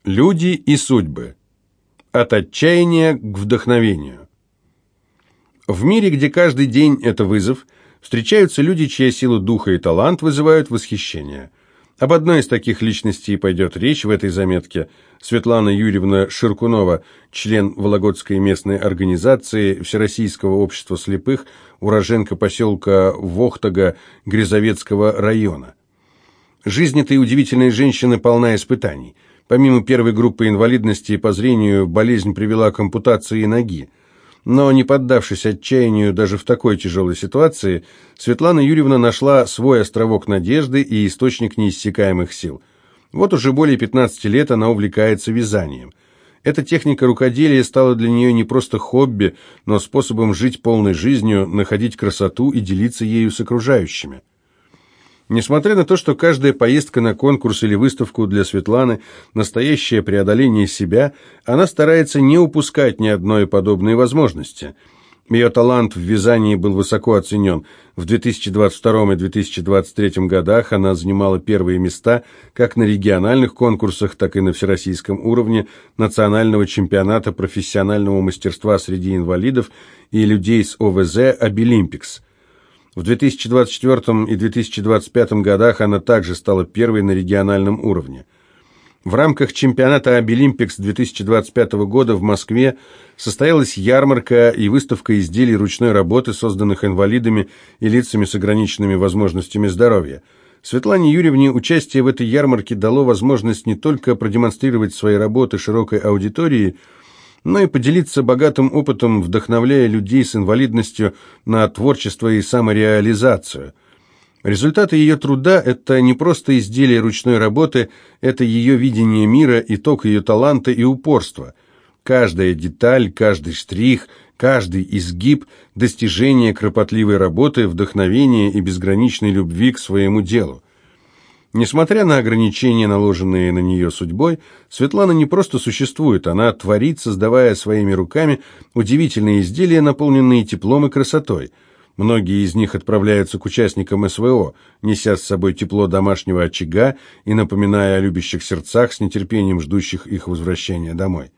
Люди и судьбы. От отчаяния к вдохновению. В мире, где каждый день это вызов, встречаются люди, чья сила духа и талант вызывают восхищение. Об одной из таких личностей пойдет речь в этой заметке. Светлана Юрьевна Ширкунова, член Вологодской местной организации Всероссийского общества слепых, уроженка поселка Вохтага Грязовецкого района. Жизнь этой удивительной женщины полна испытаний. Помимо первой группы инвалидности по зрению, болезнь привела к ампутации ноги. Но, не поддавшись отчаянию даже в такой тяжелой ситуации, Светлана Юрьевна нашла свой островок надежды и источник неиссякаемых сил. Вот уже более 15 лет она увлекается вязанием. Эта техника рукоделия стала для нее не просто хобби, но способом жить полной жизнью, находить красоту и делиться ею с окружающими. Несмотря на то, что каждая поездка на конкурс или выставку для Светланы – настоящее преодоление себя, она старается не упускать ни одной подобной возможности. Ее талант в вязании был высоко оценен. В 2022 и 2023 годах она занимала первые места как на региональных конкурсах, так и на всероссийском уровне национального чемпионата профессионального мастерства среди инвалидов и людей с ОВЗ «Обилимпикс». В 2024 и 2025 годах она также стала первой на региональном уровне. В рамках чемпионата «Обилимпикс» 2025 года в Москве состоялась ярмарка и выставка изделий ручной работы, созданных инвалидами и лицами с ограниченными возможностями здоровья. Светлане Юрьевне участие в этой ярмарке дало возможность не только продемонстрировать свои работы широкой аудитории, но и поделиться богатым опытом, вдохновляя людей с инвалидностью на творчество и самореализацию. Результаты ее труда – это не просто изделие ручной работы, это ее видение мира, итог ее таланта и упорства. Каждая деталь, каждый штрих, каждый изгиб – достижение кропотливой работы, вдохновения и безграничной любви к своему делу. Несмотря на ограничения, наложенные на нее судьбой, Светлана не просто существует, она творит, создавая своими руками удивительные изделия, наполненные теплом и красотой. Многие из них отправляются к участникам СВО, неся с собой тепло домашнего очага и напоминая о любящих сердцах, с нетерпением ждущих их возвращения домой.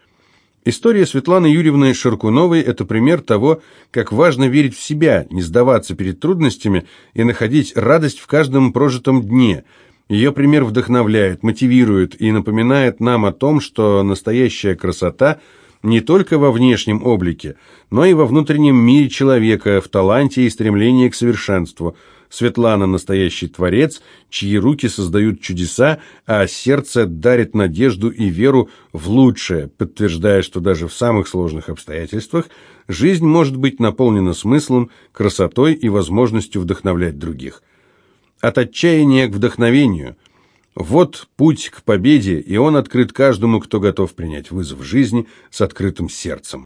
История Светланы Юрьевны Ширкуновой – это пример того, как важно верить в себя, не сдаваться перед трудностями и находить радость в каждом прожитом дне. Ее пример вдохновляет, мотивирует и напоминает нам о том, что настоящая красота не только во внешнем облике, но и во внутреннем мире человека, в таланте и стремлении к совершенству. Светлана – настоящий творец, чьи руки создают чудеса, а сердце дарит надежду и веру в лучшее, подтверждая, что даже в самых сложных обстоятельствах жизнь может быть наполнена смыслом, красотой и возможностью вдохновлять других. От отчаяния к вдохновению. Вот путь к победе, и он открыт каждому, кто готов принять вызов жизни с открытым сердцем.